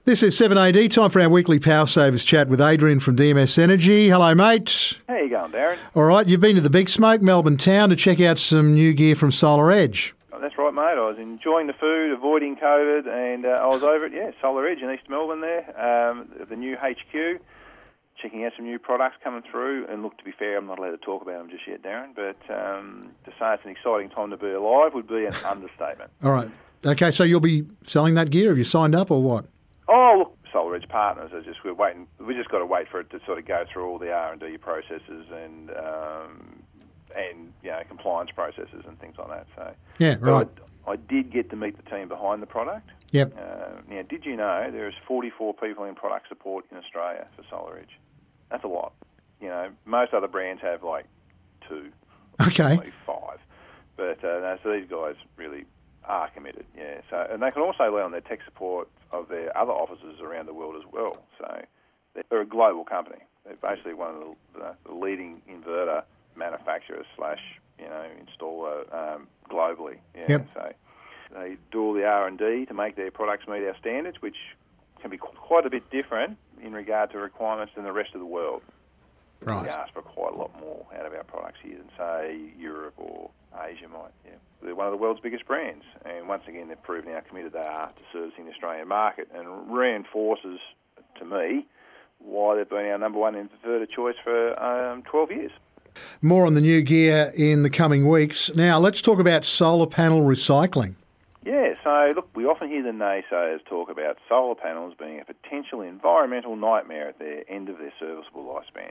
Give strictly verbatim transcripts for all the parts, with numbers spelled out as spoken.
This is seven A D, time for our weekly Power Savers chat with Adrian from D M S Energy. Hello, mate. How you going, Darren? All right, you've been to the Big Smoke, Melbourne town, to check out some new gear from Solar Edge. Oh, that's right, mate. I was enjoying the food, avoiding COVID, and uh, I was over at, yeah, Solar Edge in East Melbourne there, um, the new H Q, checking out some new products coming through. And look, to be fair, I'm not allowed to talk about them just yet, Darren, but um, to say it's an exciting time to be alive would be an understatement. All right. Okay, so you'll be selling that gear? Have you signed up or what? Oh, look, Solar Edge partners are just, we're waiting, we just got to wait for it to sort of go through all the R and D processes and, um, and you know, compliance processes and things like that. So Yeah, right. I, I did get to meet the team behind the product. Yep. Uh, now, did you know there is forty-four people in product support in Australia for Solar Edge? That's a lot. You know, most other brands have like two, Okay. maybe five. But uh, no, so these guys really are committed, yeah. So, and they can also lean on their tech support of their other offices around the world as well. So they're a global company. They're basically one of the, the leading inverter manufacturers slash, you know, installer um, globally. Yeah. Yep. So they do all the R and D to make their products meet our standards, which can be quite a bit different in regard to requirements than the rest of the world. Right. We ask for quite a lot more out of our products here than, say, Europe or Asia might. Yeah. They're one of the world's biggest brands, and once again, they've proven how committed they are to servicing the Australian market, and reinforces to me why they've been our number one inverter choice for um, twelve years. More on the new gear in the coming weeks. Now, let's talk about solar panel recycling. Yeah, so look, we often hear the naysayers talk about solar panels being a potential environmental nightmare at the end of their serviceable lifespan.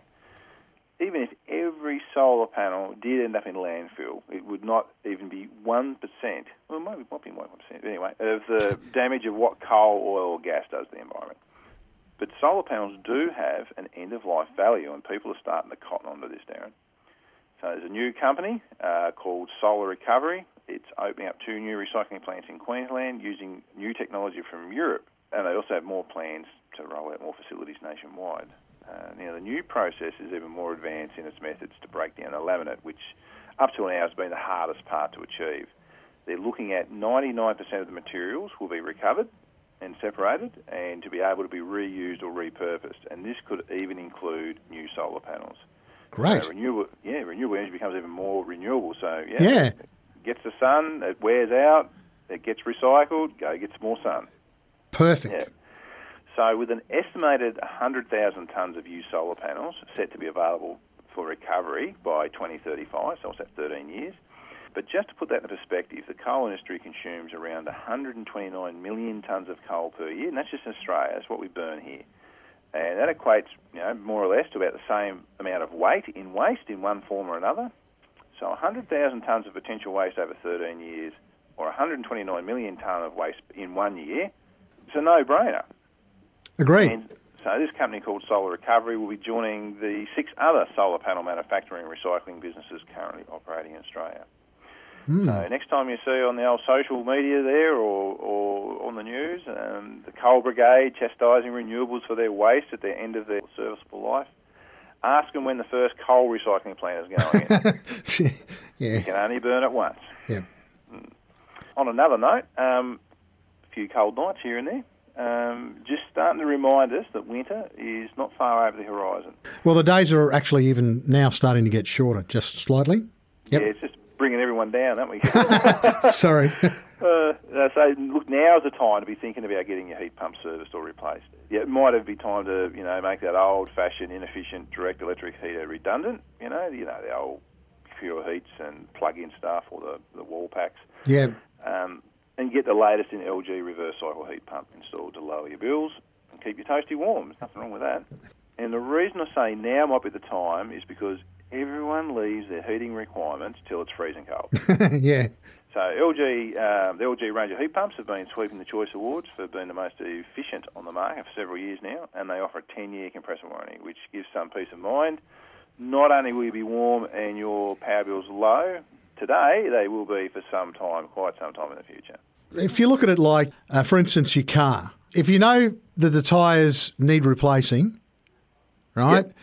Even if every solar panel did end up in landfill, it would not even be one percent, well, maybe it might be one percent, anyway, of the damage of what coal, oil or gas does to the environment. But solar panels do have an end-of-life value, and people are starting to cotton onto this, Darren. So there's a new company uh, called Solar Recovery. It's opening up two new recycling plants in Queensland using new technology from Europe, and they also have more plans to roll out more facilities nationwide. Uh, now, the new process is even more advanced in its methods to break down the laminate, which up to now has been the hardest part to achieve. They're looking at ninety-nine percent of the materials will be recovered and separated and to be able to be reused or repurposed, and this could even include new solar panels. Great. So renewable, yeah, renewable energy becomes even more renewable. So, yeah, Yeah. it gets the sun, it wears out, it gets recycled, go get some more sun. Perfect. Yeah. So with an estimated one hundred thousand tonnes of used solar panels set to be available for recovery by twenty thirty-five, so it's at thirteen years. But just to put that in perspective, the coal industry consumes around one hundred twenty-nine million tonnes of coal per year, and that's just in Australia. That's what we burn here. And that equates, you know, more or less to about the same amount of weight in waste in one form or another. So one hundred thousand tonnes of potential waste over thirteen years, or one hundred twenty-nine million tonne of waste in one year, it's a no-brainer. Agreed. And so this company called Solar Recovery will be joining the six other solar panel manufacturing and recycling businesses currently operating in Australia. Mm. So next time you see on the old social media there or, or on the news, um, the Coal Brigade chastising renewables for their waste at the end of their serviceable life, ask them when the first coal recycling plant is going in. Yeah. You can only burn it once. Yeah. Mm. On another note, um, a few cold nights here and there. Um, just starting to remind us that winter is not far over the horizon. Well, the days are actually even now starting to get shorter, just slightly. Yep. Yeah, it's just bringing everyone down, aren't we? Sorry. uh, so look, now's the time to be thinking about getting your heat pump serviced or replaced. Yeah, it might be time to, you know, make that old-fashioned, inefficient direct electric heater redundant. You know, you know the old pure heats and plug-in stuff or the, the wall packs. Yeah. Um, and get the latest in L G reverse cycle heat pump installed to lower your bills and keep your toasty warm. There's nothing wrong with that. And the reason I say now might be the time is because everyone leaves their heating requirements till it's freezing cold. Yeah. So L G, um, the L G range of heat pumps have been sweeping the Choice Awards for being the most efficient on the market for several years now, and they offer a ten-year compressor warranty, which gives some peace of mind. Not only will you be warm and your power bills low today, they will be for some time, quite some time in the future. If you look at it like, uh, for instance, your car, if you know that the tyres need replacing, right, Yep.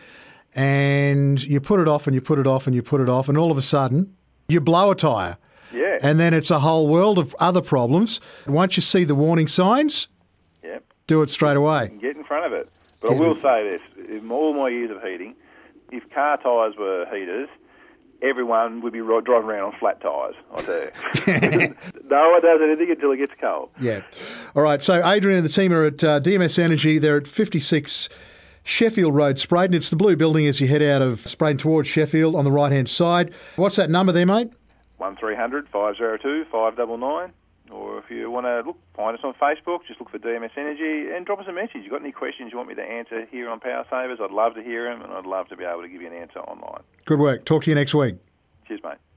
and you put it off and you put it off and you put it off, and all of a sudden you blow a tyre. Yeah. And then it's a whole world of other problems. Once you see the warning signs, Yep. do it straight away. Get in front of it. But I will say this, in all my years of heating, if car tyres were heaters, everyone would be driving around on flat tyres, I tell you. No one does anything until it gets cold. Yeah. All right, so Adrian and the team are at uh, D M S Energy. They're at fifty-six Sheffield Road, Sprayton. It's the blue building as you head out of Sprayton towards Sheffield on the right-hand side. What's that number there, mate? one three hundred, five oh two, five nine nine. Or if you want to look, find us on Facebook, just look for D M S Energy and drop us a message. You've got any questions you want me to answer here on Power Savers, I'd love to hear them, and I'd love to be able to give you an answer online. Good work. Talk to you next week. Cheers, mate.